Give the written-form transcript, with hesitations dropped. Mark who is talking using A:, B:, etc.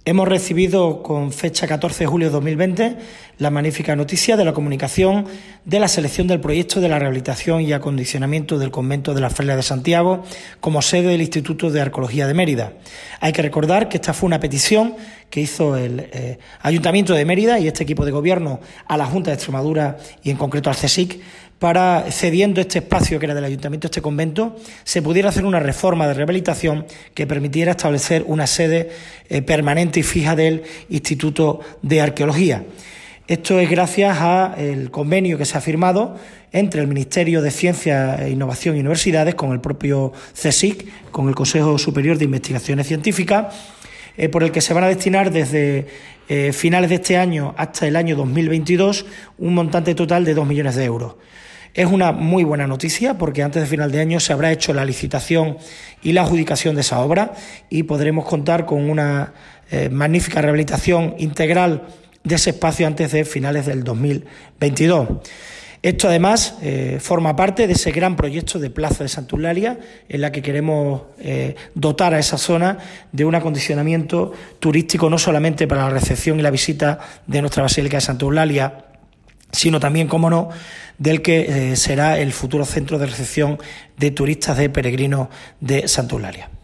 A: Hemos recibido con fecha 14 de julio de 2020 la magnífica noticia de la comunicación de la selección del proyecto de la rehabilitación y acondicionamiento del convento de las Frailes de Santiago como sede del Instituto de Arqueología de Mérida. Hay que recordar que esta fue una petición que hizo el Ayuntamiento de Mérida y este equipo de gobierno a la Junta de Extremadura y en concreto al CSIC, para, cediendo este espacio que era del Ayuntamiento, este convento, se pudiera hacer una reforma de rehabilitación que permitiera establecer una sede permanente y fija del Instituto de Arqueología. Esto es gracias al convenio que se ha firmado entre el Ministerio de Ciencia, Innovación y Universidades con el propio CSIC, con el Consejo Superior de Investigaciones Científicas, por el que se van a destinar desde finales de este año hasta el año 2022 un montante total de 2 millones de euros. Es una muy buena noticia porque antes de final de año se habrá hecho la licitación y la adjudicación de esa obra y podremos contar con una magnífica rehabilitación integral de ese espacio antes de finales del 2022. Esto además forma parte de ese gran proyecto de Plaza de Santa Eulalia en la que queremos dotar a esa zona de un acondicionamiento turístico no solamente para la recepción y la visita de nuestra Basílica de Santa Eulalia, sino también, cómo no, del que será el futuro centro de recepción de turistas, de peregrinos de Santa Eulalia.